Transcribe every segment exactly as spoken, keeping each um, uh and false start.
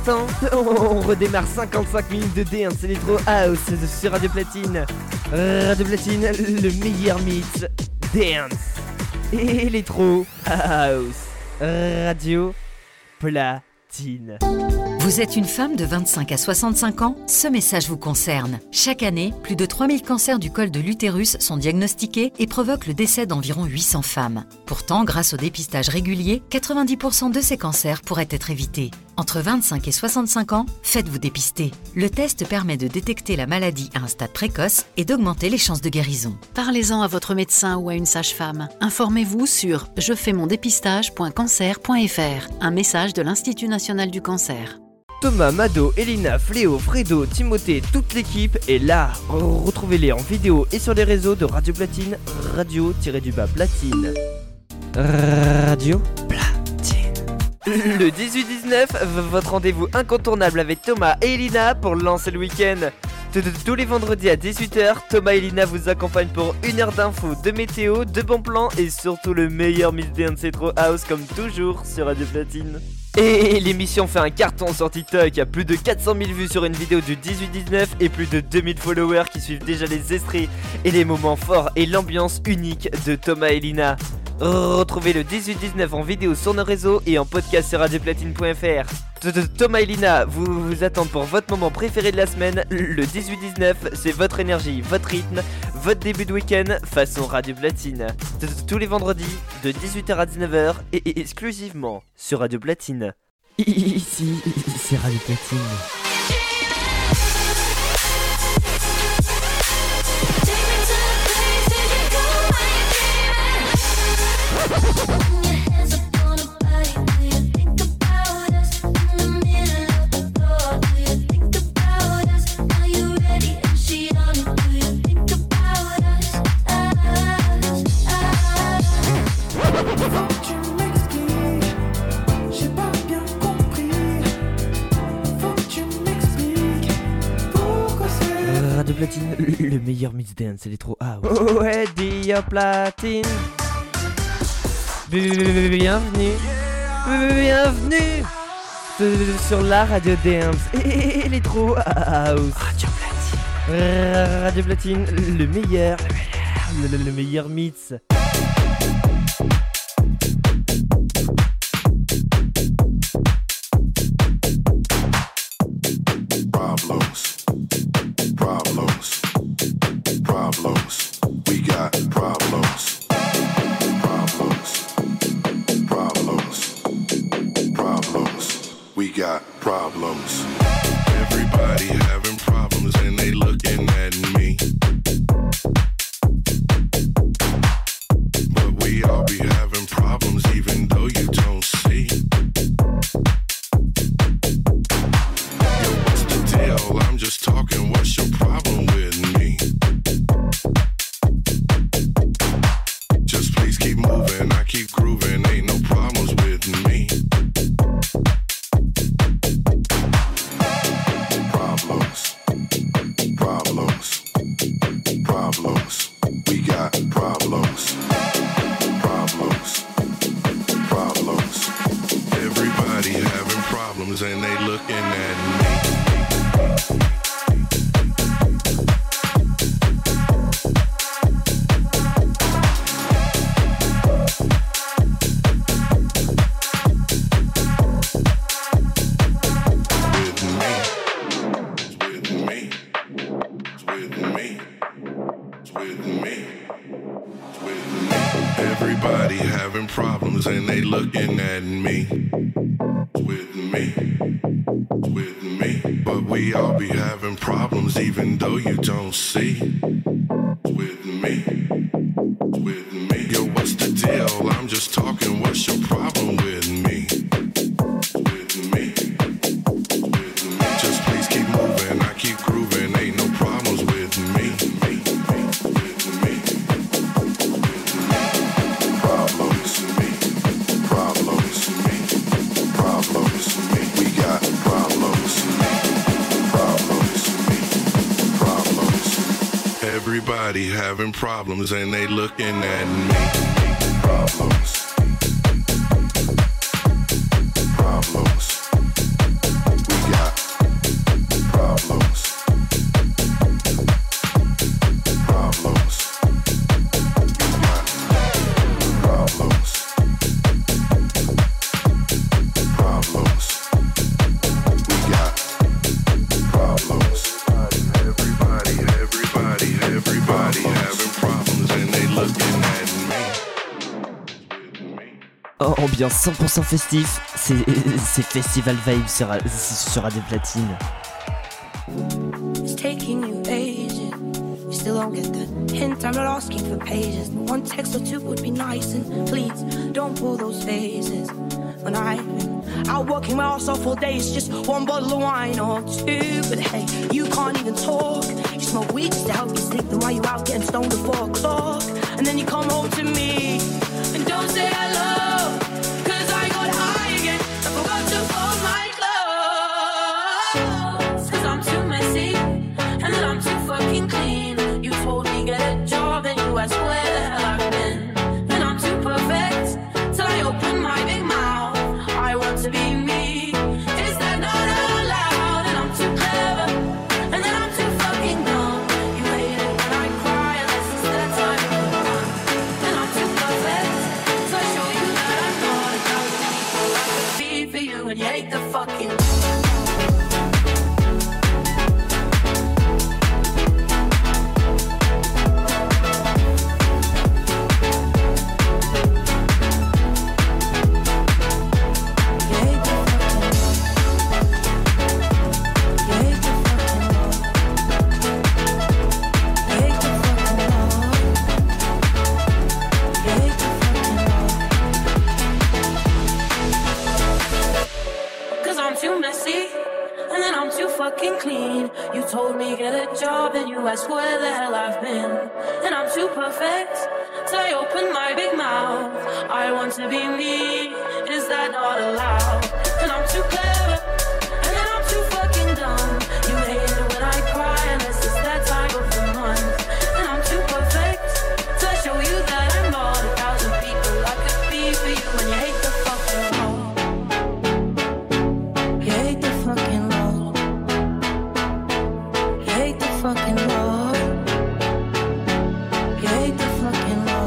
l'instant, on redémarre cinquante-cinq minutes de Dance Electro House sur Radio Platine. Radio Platine, le meilleur mix Dance Electro House. Radio Platine. Vous êtes une femme de vingt-cinq à soixante-cinq ans? Ce message vous concerne. Chaque année, plus de trois mille cancers du col de l'utérus sont diagnostiqués et provoquent le décès d'environ huit cents femmes. Pourtant, grâce au dépistage régulier, quatre-vingt-dix pour cent de ces cancers pourraient être évités. Entre vingt-cinq et soixante-cinq ans, faites-vous dépister. Le test permet de détecter la maladie à un stade précoce et d'augmenter les chances de guérison. Parlez-en à votre médecin ou à une sage-femme. Informez-vous sur je fais mon dépistage point cancer point f r. Un message de l'Institut national du cancer. Thomas, Mado, Elina, Fléau, Fredo, Timothée, toute l'équipe est là. Retrouvez-les en vidéo et sur les réseaux de Radio Platine, radio-du-bas Platine. Radio Platine. Le dix-huit dix-neuf, votre rendez-vous incontournable avec Thomas et Elina pour lancer le week-end. Tous les vendredis à dix-huit heures, Thomas et Elina vous accompagnent pour une heure d'infos, de météo, de bons plans et surtout le meilleur mix Dance Electro House comme toujours sur Radio Platine. Et l'émission fait un carton sur TikTok, plus de quatre cent mille vues sur une vidéo du dix-huit dix-neuf et plus de deux mille followers qui suivent déjà les extraits et les moments forts et l'ambiance unique de Thomas et Elina. Retrouvez le dix-huit dix-neuf en vidéo sur nos réseaux et en podcast sur radio platine point f r. Thomas et Elina vous vous attendent pour votre moment préféré de la semaine. Le dix-huit dix-neuf, c'est votre énergie, votre rythme, votre début de week-end façon Radio Platine. Tous les vendredis de dix-huit heures à dix-neuf heures et exclusivement sur Radio Platine. Ici, c'est Radio Platine. Radio Platine, le meilleur mix dance Electro House. Ouais, Radio Platine. Bienvenue. Bienvenue sur la radio dance Electro House. Radio Platine. Radio Platine, le meilleur, le meilleur, le, le meilleur mix. Problems, problems, we got problems, problems, problems, problems, we got problems. Everybody having problems and they looking at me, but we all be having problems even though you don't see. Yo, what's the deal? I'm just talking, what's your problem with me? Just please keep moving, I keep grooving, ain't no problems with me. Problems, problems, problems, we got problems, problems, problems. Everybody having problems and they looking at me. Everybody having problems and they looking at me, with me, with me. But we all be having problems even though you don't see, with me, with me. Yo, what's the deal? I'm just talking, what's your problem with me? With me, with me. Just please keep moving, I keep grooving, ain't no problems with me. Everybody having problems and they looking at me. Problems. Problems. We ambiance cent pour cent festif, c'est, c'est Festival Vibe sur, sur Radio Platine. It's taking you ages, you still don't get the hint. I'm not asking for pages, one text or two would be nice. And please, don't pull those faces. When I've been out working my ass off all day, it's just one bottle of wine or two. But hey, you can't even talk. You smoke weed just to help you sleep. Then why you out getting stoned at four o'clock? And then you come home to me and don't say hello, cause I got high again. I forgot to fold my clothes. Cause I'm too messy and then I'm too fucking clean. You told me get a job and you asked where the hell I've been. And I'm too perfect till I open my big mouth. I want to be me, is that not allowed? And I'm too clever, and then I'm too fucking dumb. You hate it when I cry, unless it's that time of the month. And I'm too perfect, so I show you that I'm not a thousand people I could be for you, and you hate the fucking fucking clean. You told me get a job and you asked where the hell I've been. And I'm too perfect till I open my big mouth. I want to be me, is that not allowed? And I'm too clever, and then I'm too fucking dumb. You hate it when I cry, unless it's that time of the month. And I'm too perfect till I show you that I'm not a thousand people I could be for you, and you hate the fucking law. You hate the fucking law. Fucking law. You hate the fucking law.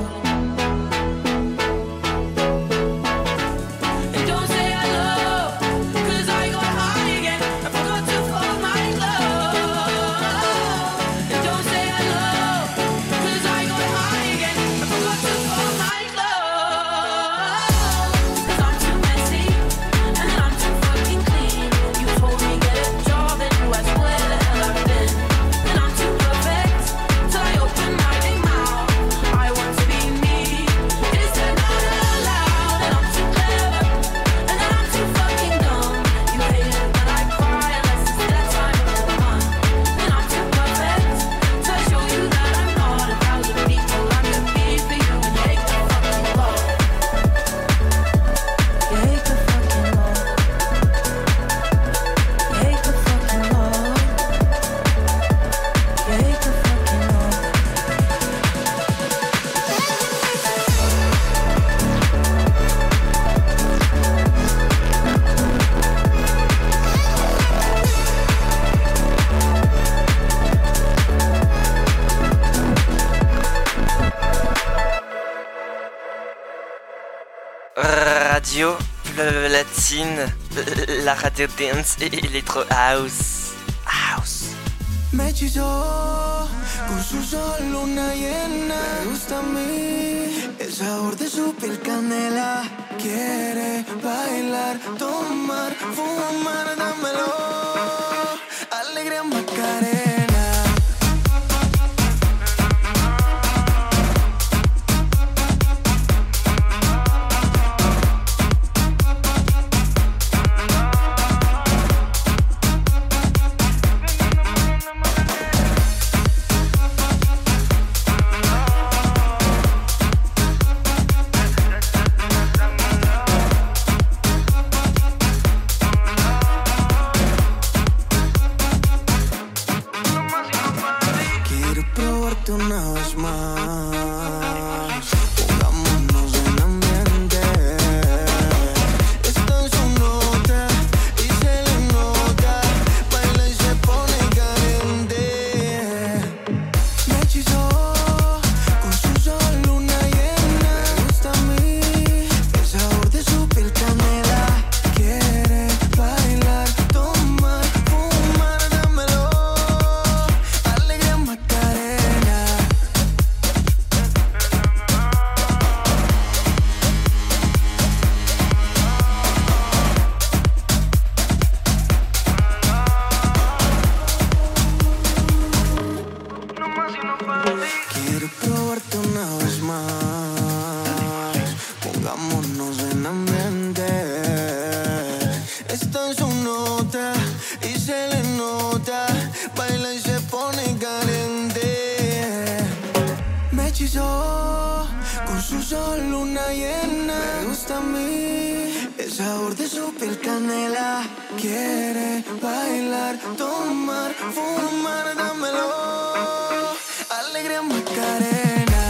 And don't say hello, cause I got high again. I forgot to fold my clothes. And don't say hello, cause I got high again. I forgot to fold my clothes. Cause I'm too messy, and then I'm too fucking clean. You told me get a job and you asked where the hell I've been. Radio Platine, la radio dance electro house. House. Me hechizó con su sol, luna llena. Me gusta a mí el sabor de su piel canela. Quiere bailar, tomar, fumar, dámelo. Alegría Macarena. gusta a mí el sabor de su piel canela. Quiere bailar, tomar, fumar, dámelo. Alegría Macarena.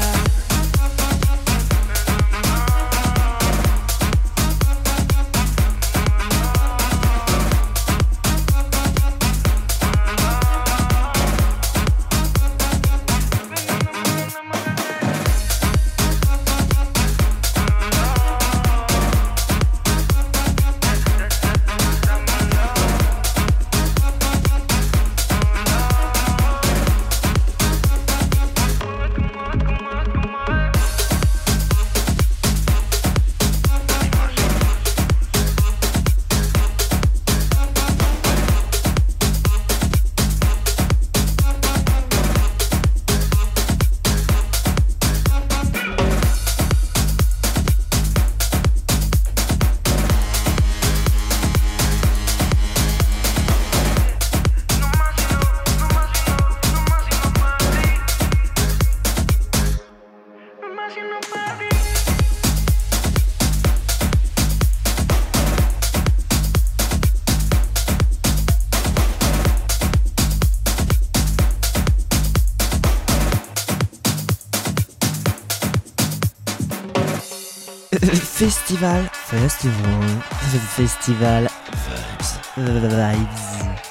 Festival, festival, festival, vibes.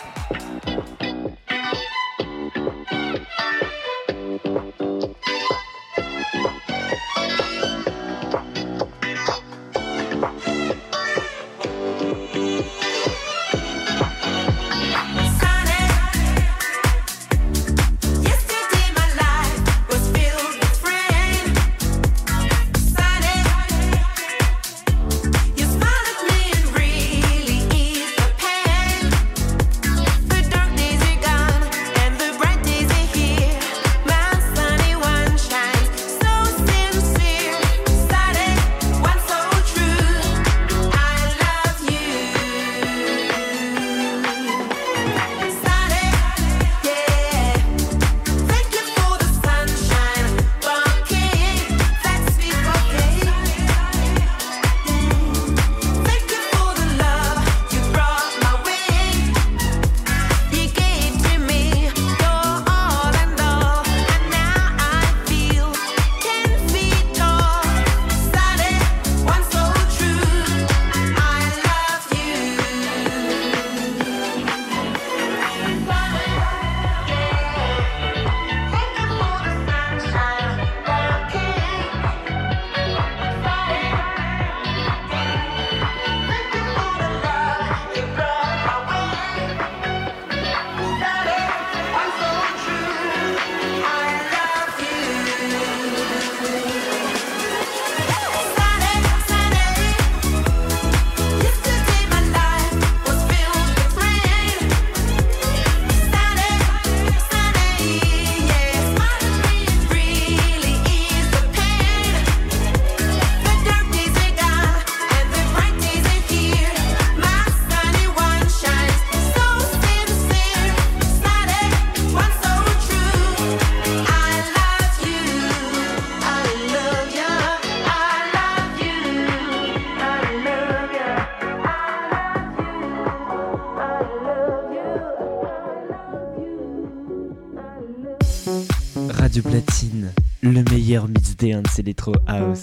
Radio Platine, le meilleur mix dance electro house.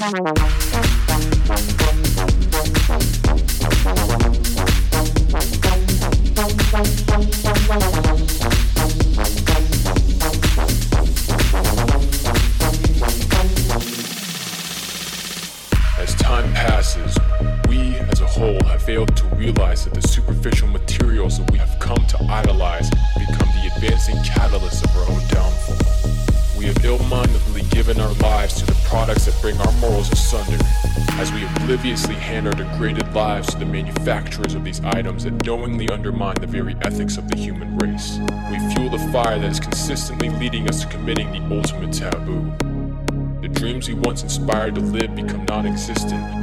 As time passes, we as a whole have failed to realize that the superficial materials that we have come to idolize become the advancing catalysts of our own downfall. We have ill-mindedly given our lives to the products that bring our morals asunder, as we obliviously hand our degraded lives to the manufacturers of these items that knowingly undermine the very ethics of the human race. We fuel the fire that is consistently leading us to committing the ultimate taboo. The dreams we once inspired to live become non-existent.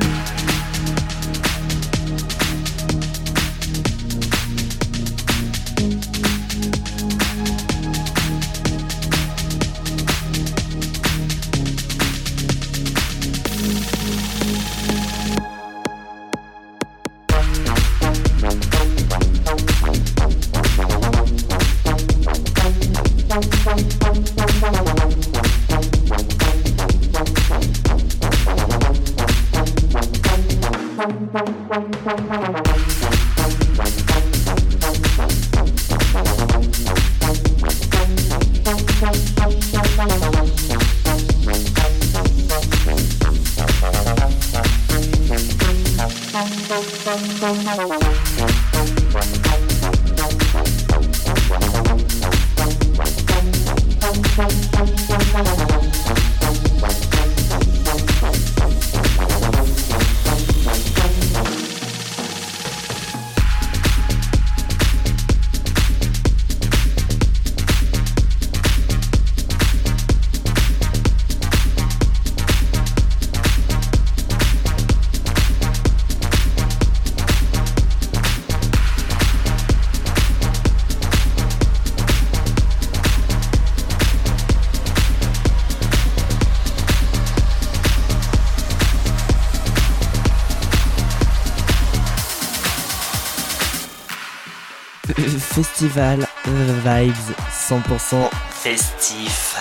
Festival Vibes cent pour cent festif.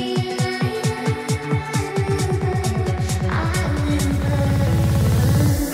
I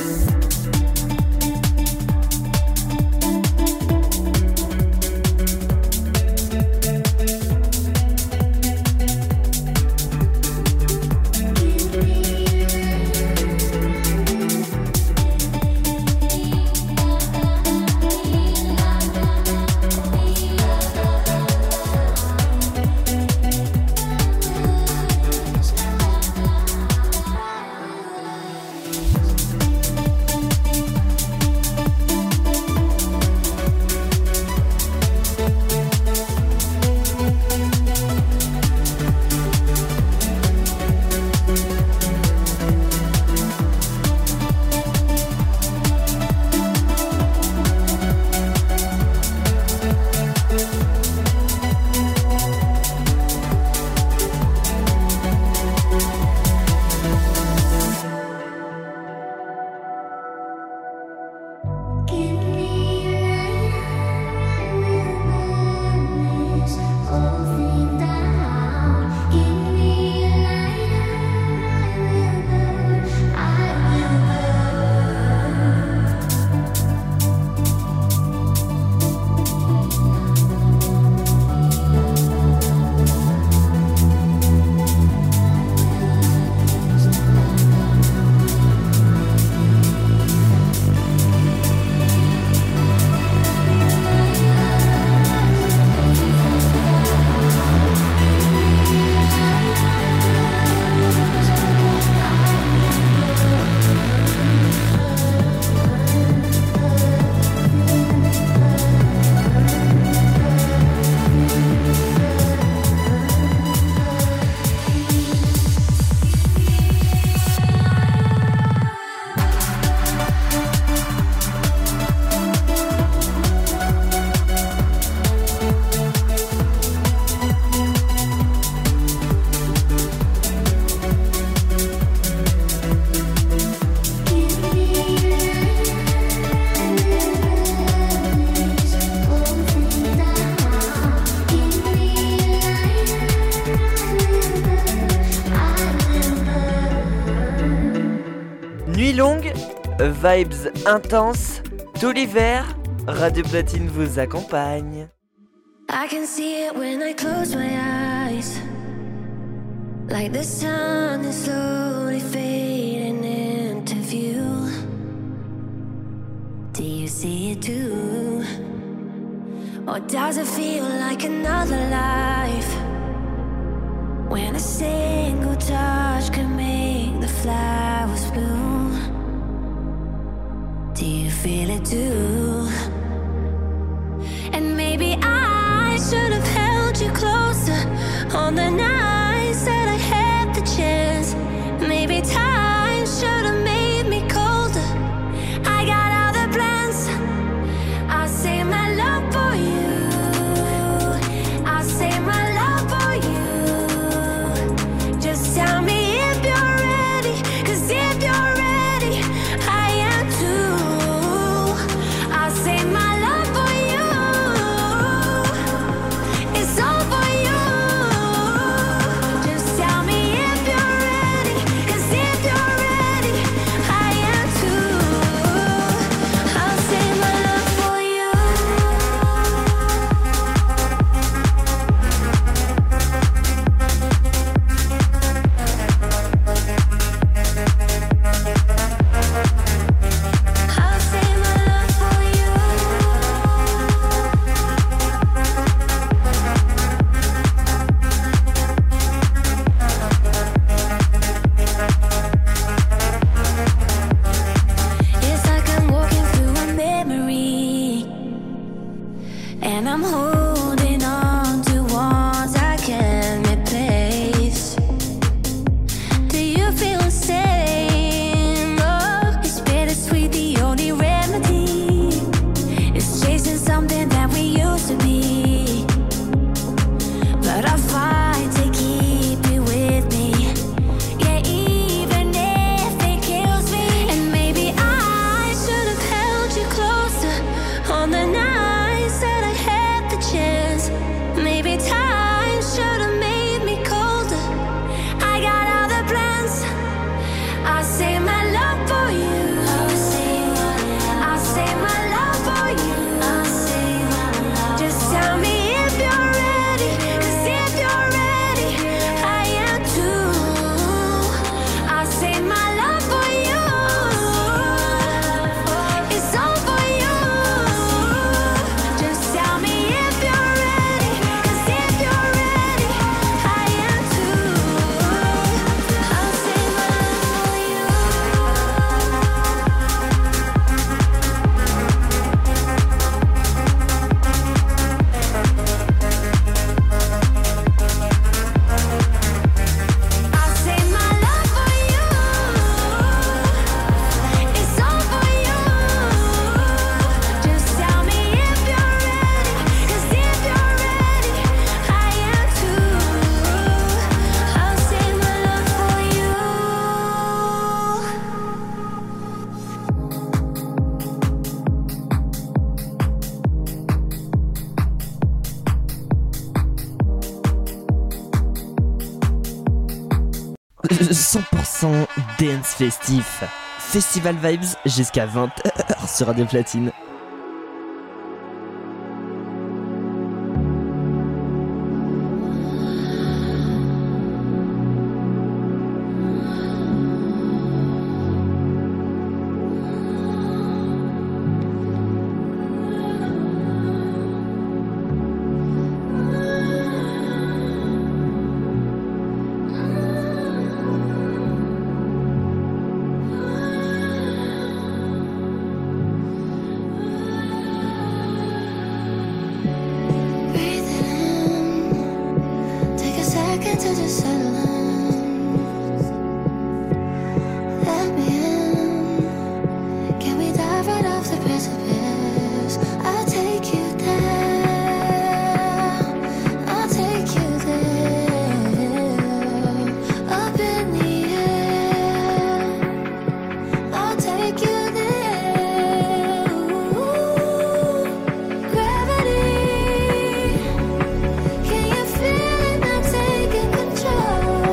vibes intenses, tout l'hiver, Radio Platine vous accompagne. I can see it when I close my eyes, like the sun is slowly fading into view. Do you see it too? Or does it feel like another life, when a single touch can make the flowers bloom? Do you feel it too? And maybe I should have held you closer on the nights that I had the chance. Maybe time should have made me colder. I got other plans. I'll save my love for you. I'll save my love for you. Just tell me if you're ready, 'cause if you're ready, I am too. I'll save my love for you. It's all for you. Just tell me if you're ready, 'cause if you're ready, I am too. I'll save my love for you. I'll save my love for you. It's like I'm walking through a memory, and I'm holding on to ones I can't replace. Do you feel the same? Oh, it's bittersweet, the only remedy is chasing something that we used to be. But I fight to keep you with me, yeah, even if it kills me. And maybe I should have held you closer on the nights that I had the chance. Maybe time should have made me colder. I got other plans. I'll save my love for you. I'll save my love. I'll save my love for you. I'll save my love. Just tell me if you're ready, 'cause if you're ready, I am too. I'll save my love for you. It's all for you. Just tell me if you're ready, 'cause if you're ready, I am too. I'll save my love for you. I'll save my love for you. It's all for you. Just tell me if you're ready, 'cause if you're ready, I am too. I'll save my love for you. cent pour cent dance festif. Festival Vibes jusqu'à vingt heures sur Radio Platine. Can you feel it now taking control?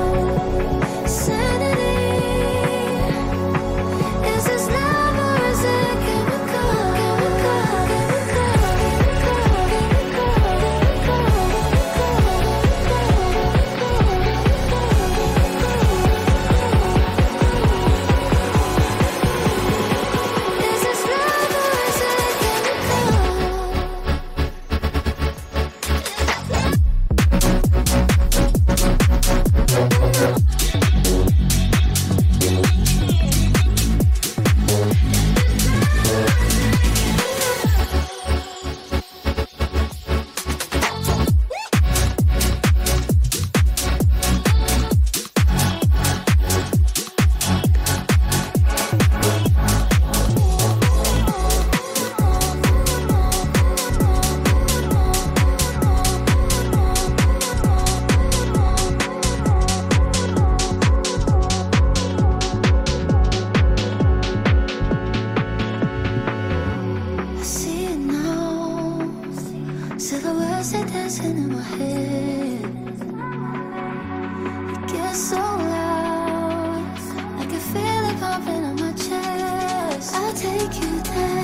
so loud. I can feel it pumping on my chest. I'll take you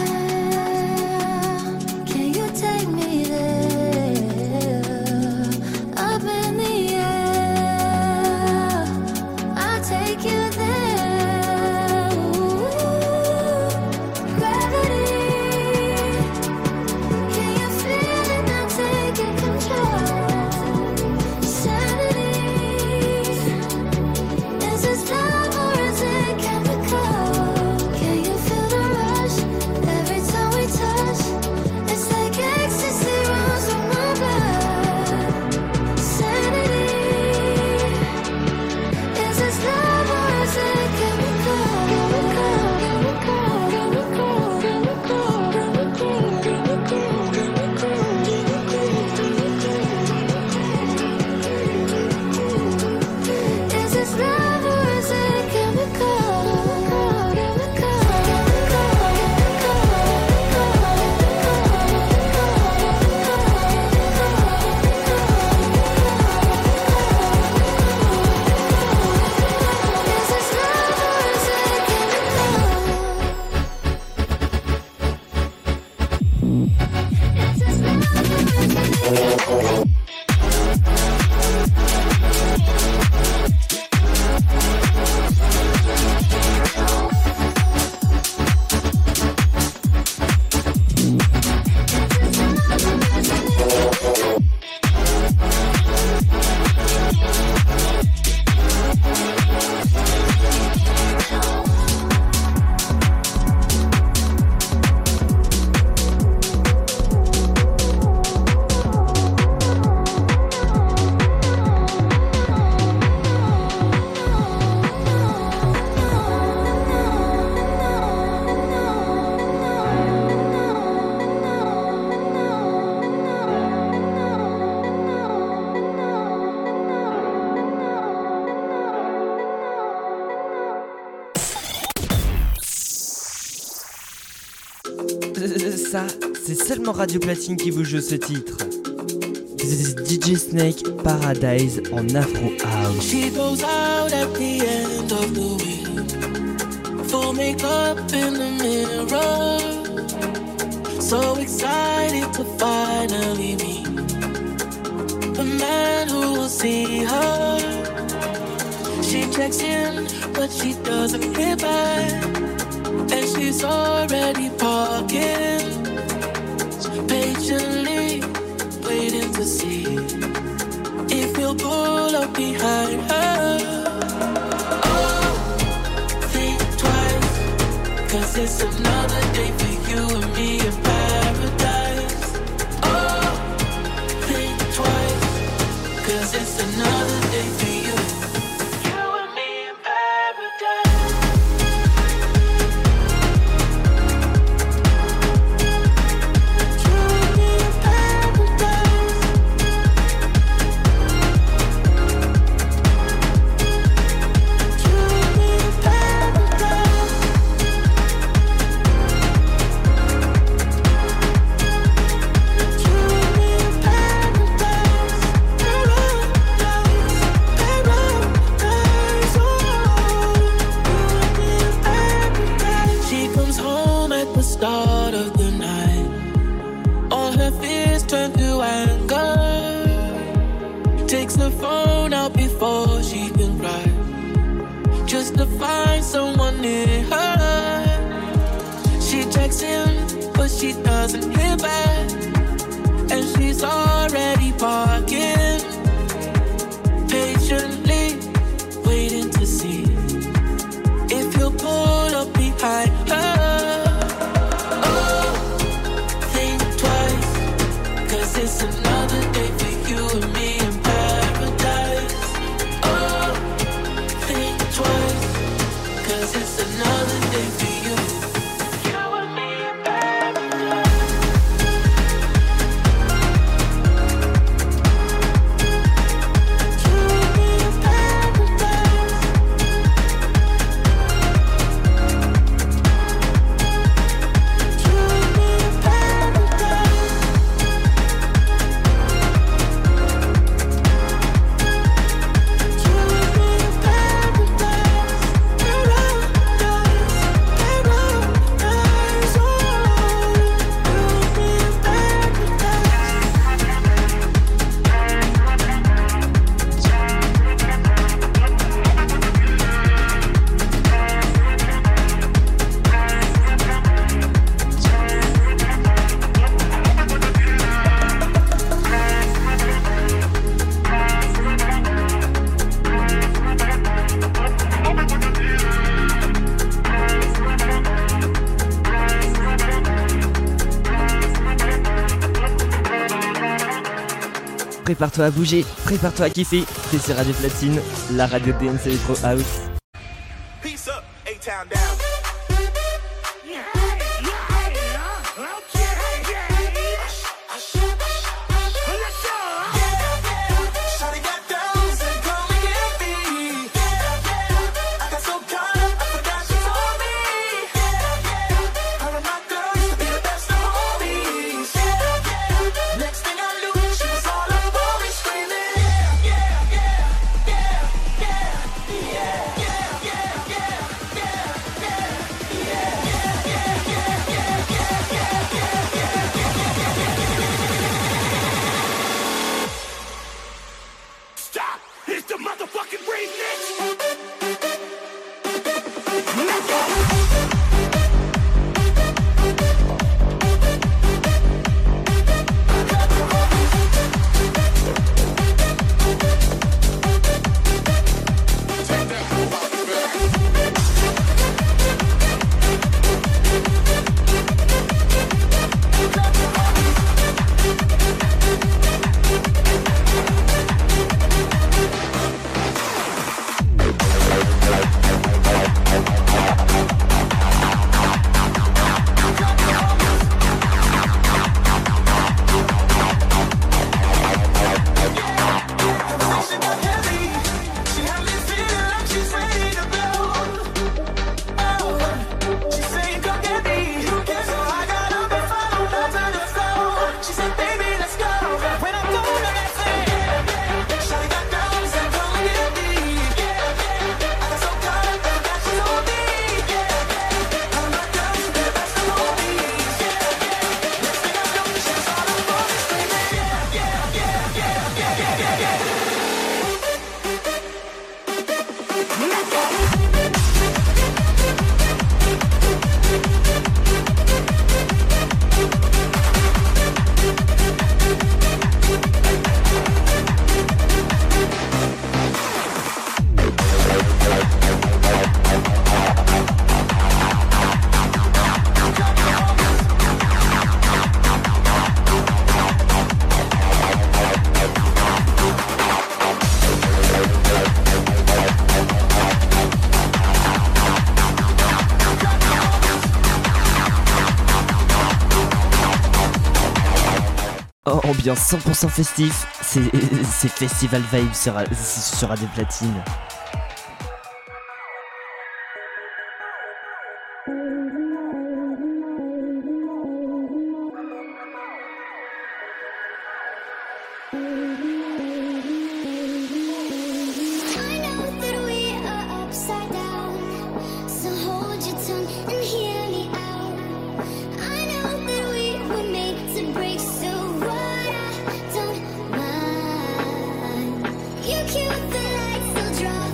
down. Can you take me there? Up in the air. I'll take you there. Ooh, gravity. Can you feel it now taking control? Sanity. Is this love or is it chemical? Can you feel the rush every time we touch? It's like ecstasy runs through my blood. Sanity. Is this love or is it chemical? Is this love or is it Ça, c'est seulement Radio Platine qui vous joue ce titre. D J Snake Paradise en Afro House. She goes out at the end of the week, full makeup in the mirror, so excited to finally meet the man who will see her. She checks in, but she doesn't hear back, and she's already parking, patiently waiting to see if he'll pull up behind her. Oh, think twice, cause it's another day for you and me in paradise. Oh, think twice, cause it's another day for you. You and me in paradise. Start of the night, all her fears turn to anger. Takes the phone out before she can cry, just to find someone near her. She checks in, but she doesn't hear back, and she's already parking, patiently waiting to see if he'll pull up behind her. It's another day for you and me in paradise. Oh, think twice, cause it's another day for you. You and me in paradise. prépare-toi à bouger, prépare-toi à kiffer. T'es sur Radio Platine, la radio D N C Electro House. Peace up, A-Town down. Ambiance cent pour cent festif, c'est, c'est Festival Vibe sur, sur Radio Platine. Cue the lights, so draw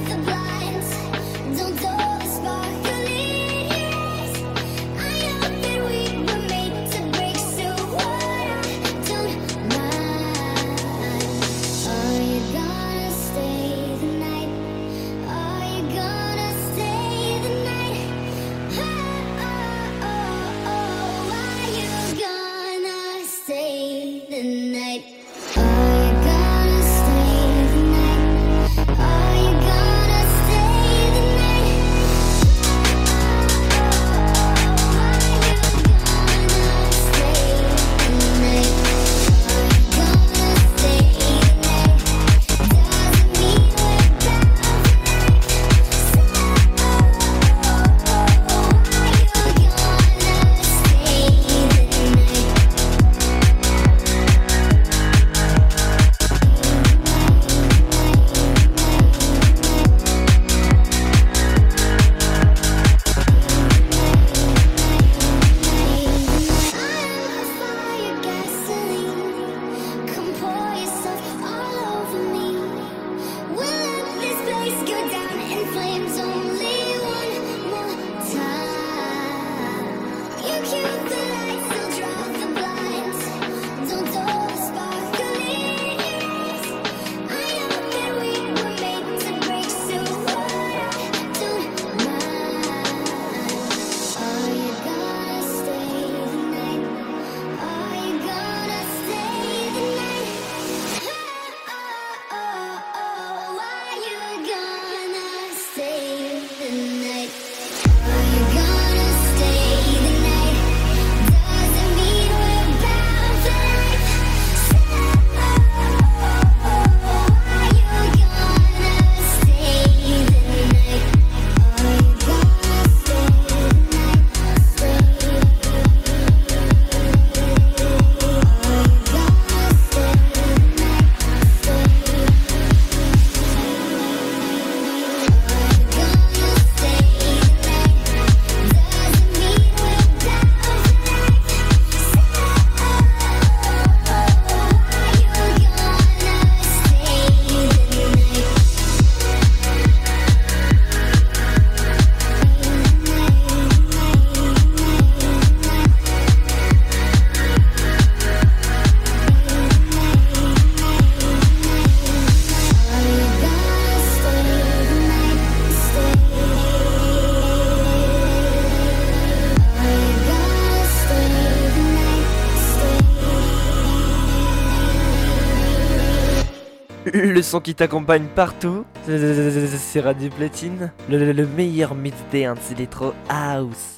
le son qui t'accompagne partout. C'est Radio Platine, le, le, le meilleur mix dance électro house.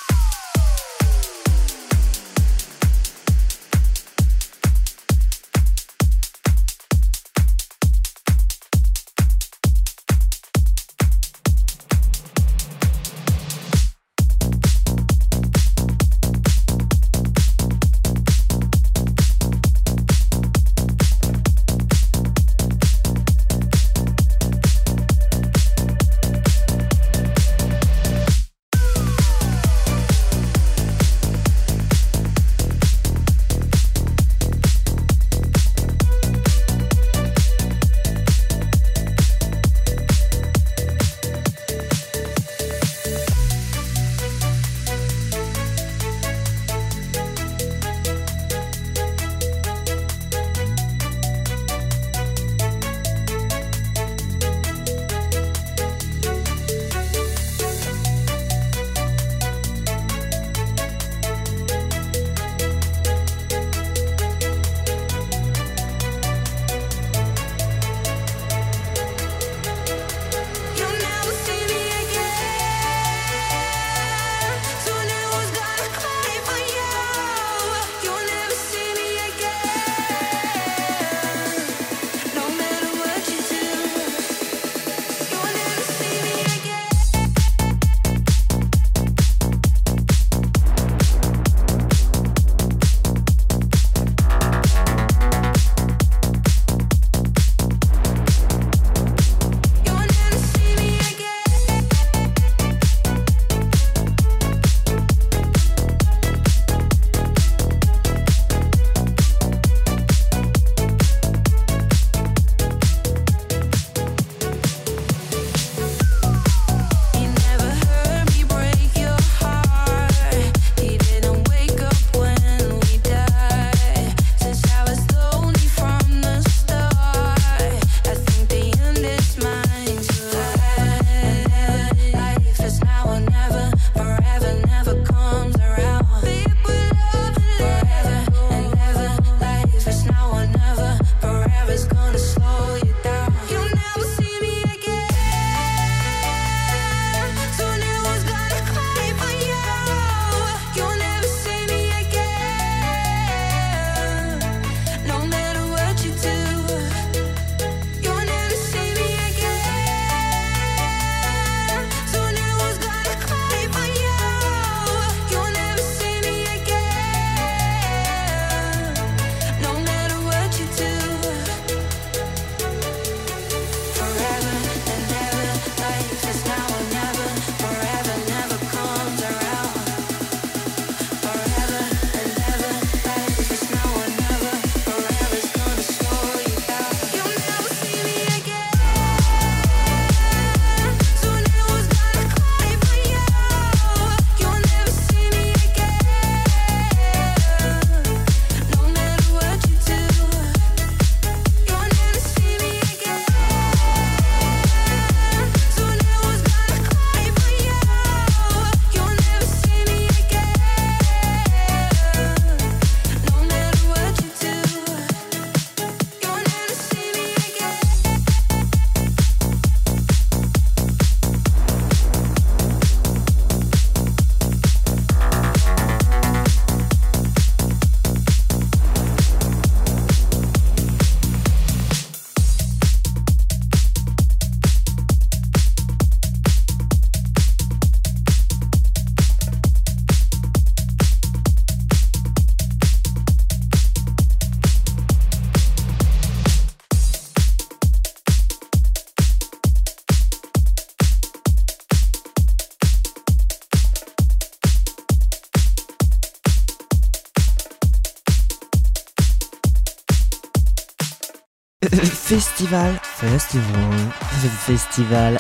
Festival, festival, festival,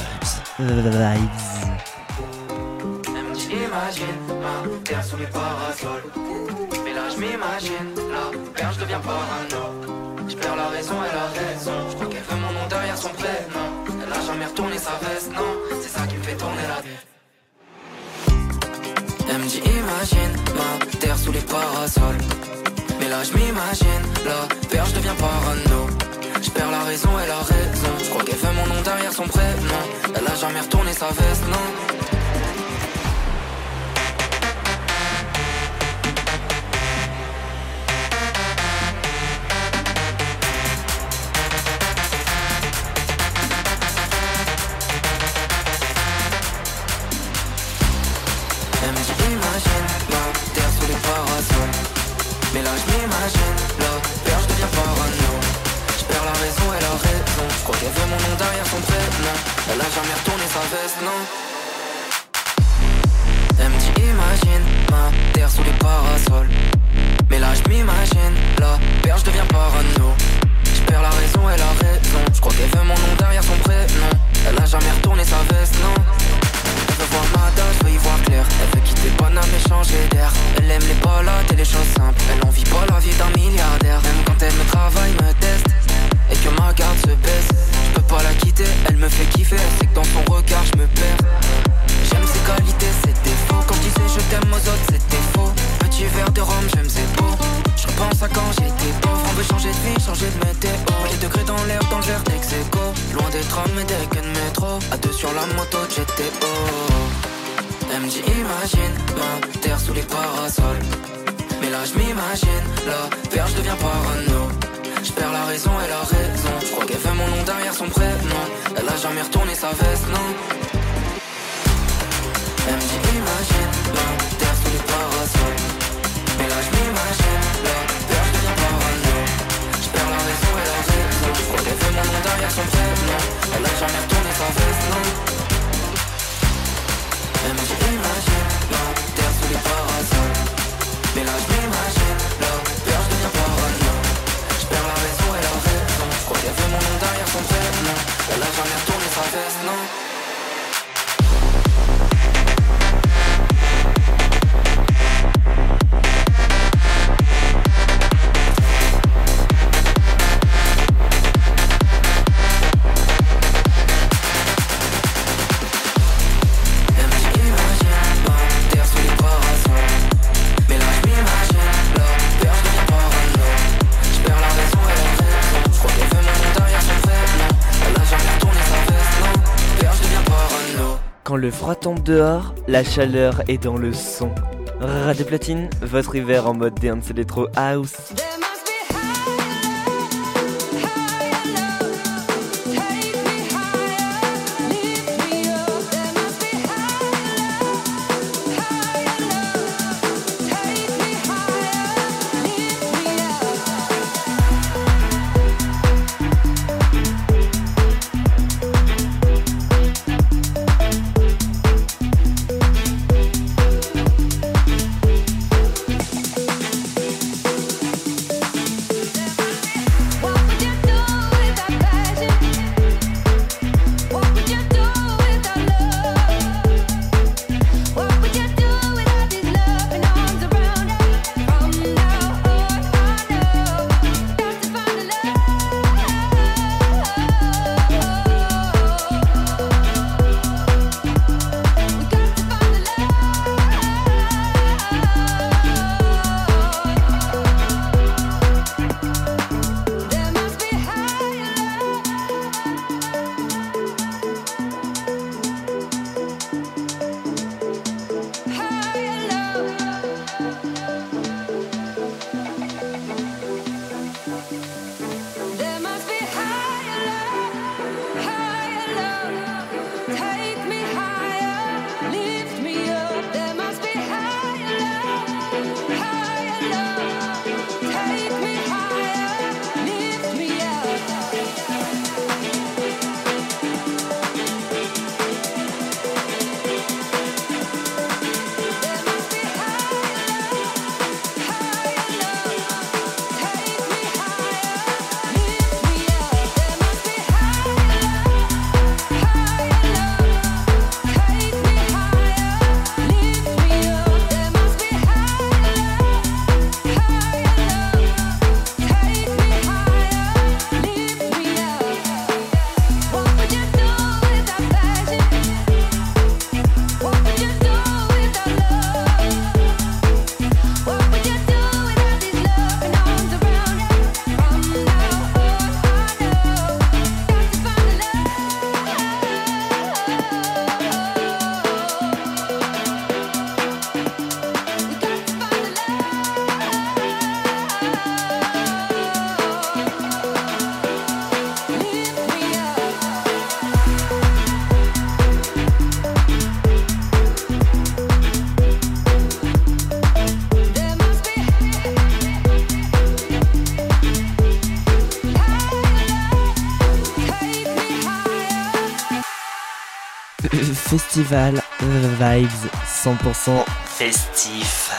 vibes. Imagine ma terre sous les parasols. Mais là je m'imagine, la perche devient parano. Je perds la raison et la raison. Je crois qu'elle veut mon nom derrière son prénom. Elle a jamais retourné sa veste, non. C'est ça qui me fait tourner la tête. Elle me dit imagine ma terre sous les parasols. Mais là je m'imagine, la perche devient parano. Je perds la raison, elle a raison. Je crois qu'elle fait mon nom derrière son prénom. Elle a jamais retourné sa veste, non. Elle me dit imagine, là, terre sous les parasols. Mais là je m'imagine, là, père je deviens parano. Je perds la raison, elle a raison. Je crois qu'elle veut mon nom derrière son prénom. Elle a jamais retourné sa veste, non. Elle me dit imagine, ma terre sous les parasols. Mais là je m'imagine, là, père je deviens parano. Je perds la raison, elle a raison. Je crois qu'elle veut mon nom derrière son prénom. Elle a jamais retourné sa veste, non. Elle veut voir ma date, je veux y voir clair. Elle veut quitter Paname et changer d'air. Elle aime les balades et les choses simples. Elle en vit pas la vie d'un milliardaire. Même quand elle me travaille, me teste et que ma garde se baisse, je peux pas la quitter, elle me fait kiffer. Elle sait que dans son regard je me perds. J'aime ses qualités, ses défauts. Quand je disais je t'aime aux autres, c'était faux. Petit verre de rhum, j'aime ses beaux. Je repense à quand j'étais pauvre. On veut changer de vie, changer de météo. Les degrés dans l'air, dans le verre d'ex-écho. Loin des trams et des queues de métro. À deux sur la moto de G T O. Elle me dit imagine, ma terre sous les parasols. Mais là je m'imagine, là, père je deviens parano. Je perds la raison, elle a raison. Je crois qu'elle fait mon nom derrière son prénom. Elle a jamais retourné sa veste, non. Elle me dit imagine, là, terre sous les parasols. Mais là je m'imagine, là, père je deviens parano. Je perds la raison, elle a raison. Je crois qu'elle fait mon nom derrière son prénom. Elle a jamais retourné sa veste, non. Elle me dit imagine, là, terre sous les parasols. Mais là je m'imagine, là, père je deviens parano. Je perds la raison, elle a raison. Je crois qu'elle veut mon nom derrière son prénom. Elle a jamais retourné sa veste, non. Quand le froid tombe dehors, la chaleur est dans le son. Radio Platine, votre hiver en mode dance electro house. Festival Vibes cent pour cent festif.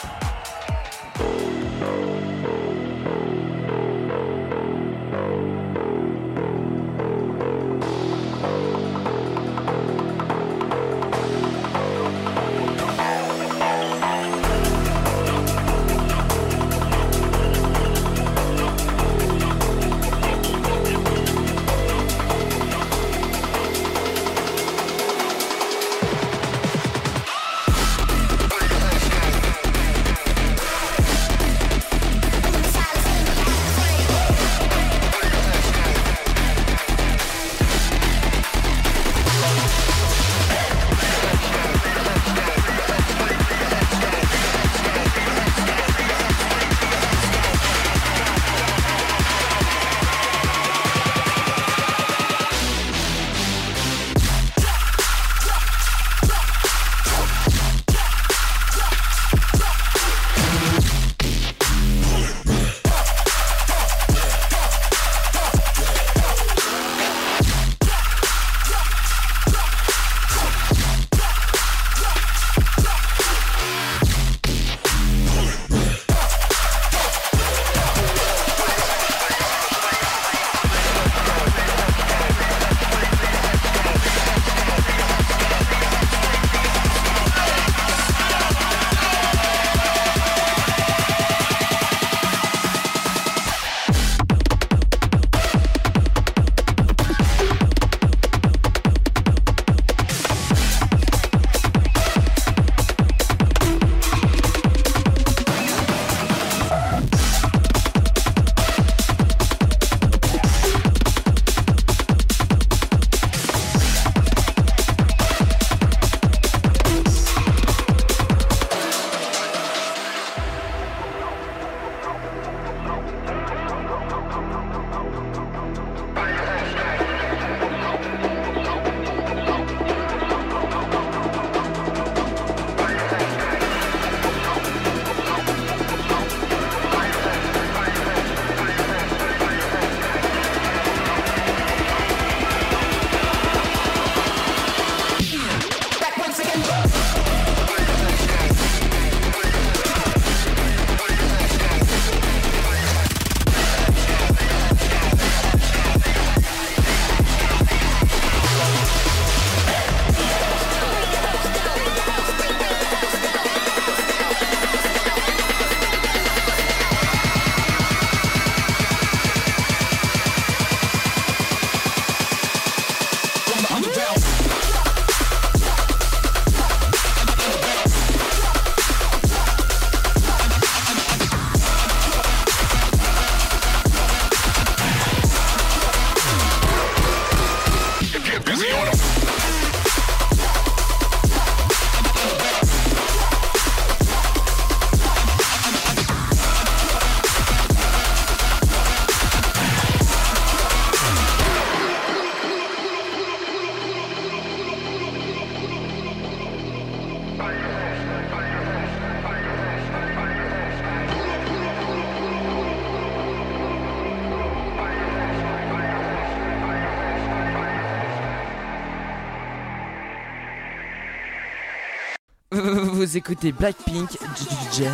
Vous écoutez Blackpink Jam.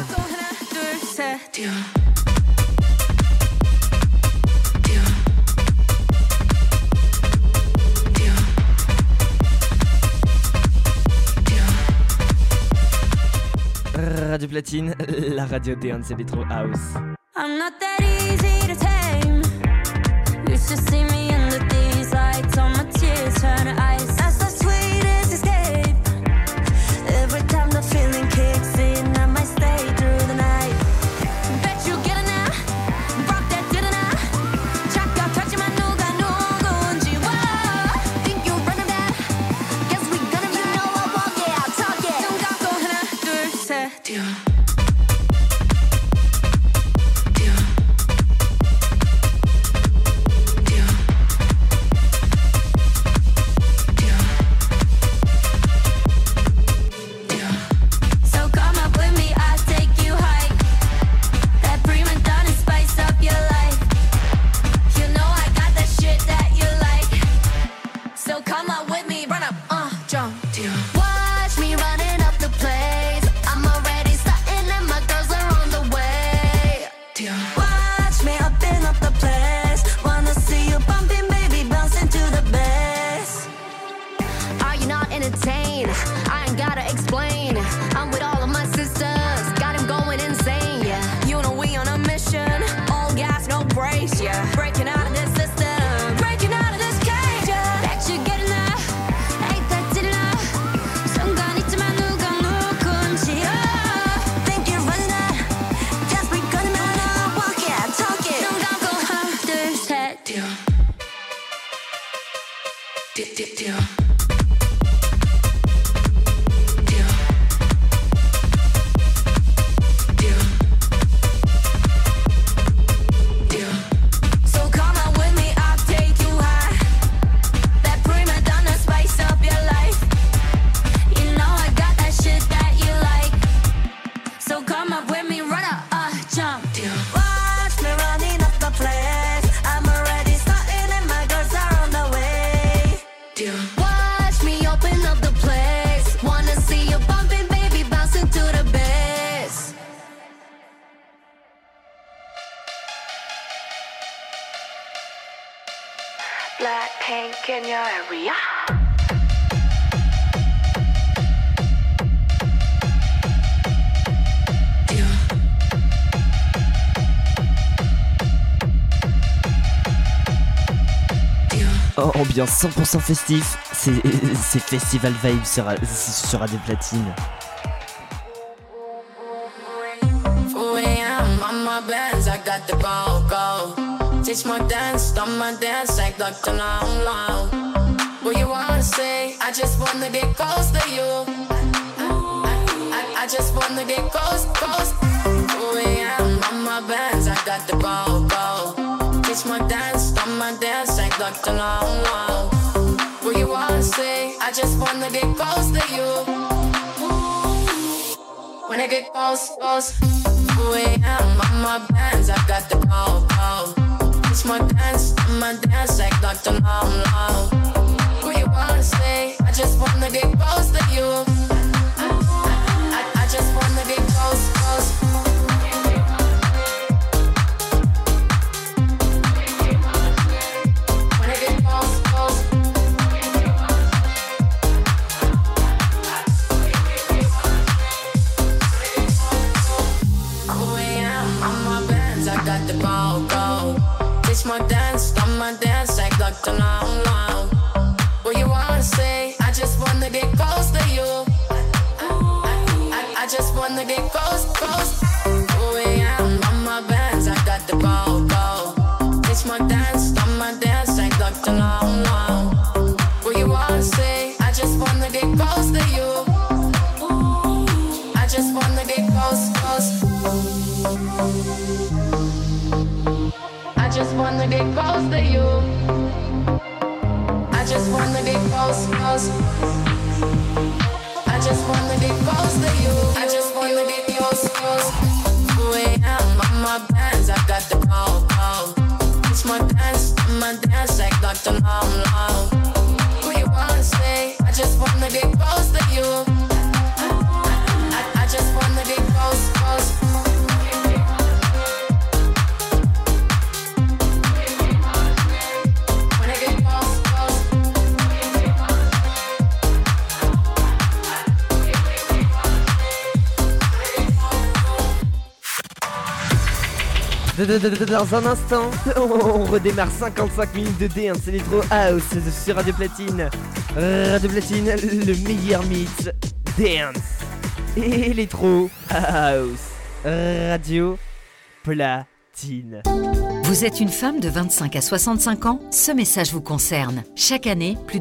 Radio Platine, la radio Dance Electro House. I'm not that easy to tame. Used to see me under these lights, all my tears turn to ice. That's the sweetest escape. Every time the feeling kicks in, I might stay through the night. Bet you get it now. Rock that did it now. 잠깐 터지만 누가 누군지. Whoa. Think you running that? Guess we gonna be. You know I walk it, I'll talk it. 눈 감고 하나 둘 셋. I ain't gotta explain. I'm with all of my sisters, got him going insane, yeah. You know we on a mission, all gas, no brakes, yeah. Breaking out of this system, breaking out of this cage, yeah. Bet you get enough, ain't that did enough. 순간 있지만 누가 누군지, oh. Think you're running out, just be gonna know. Walk it, talk it. 눈 감고 하나, 둘, 셋, 뛰어. 뛰어, 뛰어, 뛰어. Blackpink in your area. Oh, ambiance cent pour cent festif, c'est, c'est Festival Vibe sur, sur Radio Platine. four a.m. on my bands, I got the go, go. Teach my dance, stop my dance, like Doctor Long Long. What you wanna say? I just wanna get close to you. I, I, I just wanna get close, close. four a.m. on my bands, I got the go, go. Teach my dance, stop my dance, like Doctor Long Long. What you wanna say? I just wanna get close to you. When I get close, close. four a.m. on my bands, I got the go, go. It's my dance, my dance like Doctor Long Long. Who you wanna say? I just wanna get close to you. I, I, I just wanna get close, close. When I get close, close. four a.m. on my bands, I got the go, go. Teach my dance, stop my dance like Doctor Long Long. What you wanna say? I just wanna get close to you. I, I, I just wanna get close, close. four a.m. on my bands, I got the go, go. Teach my dance, stop my dance like Doctor Long Long. What you wanna say? I just wanna get close to you. I just wanna get close, close. I just wanna get close to you. I just wanna get close, close. I just wanna get close to you. I just wanna get close, close. four a.m. on my bands, I got the go, go. It's my dance, my dance like Doctor Long Long. Who you wanna say? I just wanna get close to you. I, I, I just wanna get close, close. Dans un instant, on redémarre cinquante-cinq minutes de dance Electro House sur Radio Platine. Radio Platine, le meilleur mix dance Electro House. Radio Platine. Vous êtes une femme de vingt-cinq à soixante-cinq ans? Ce message vous concerne. Chaque année, plus de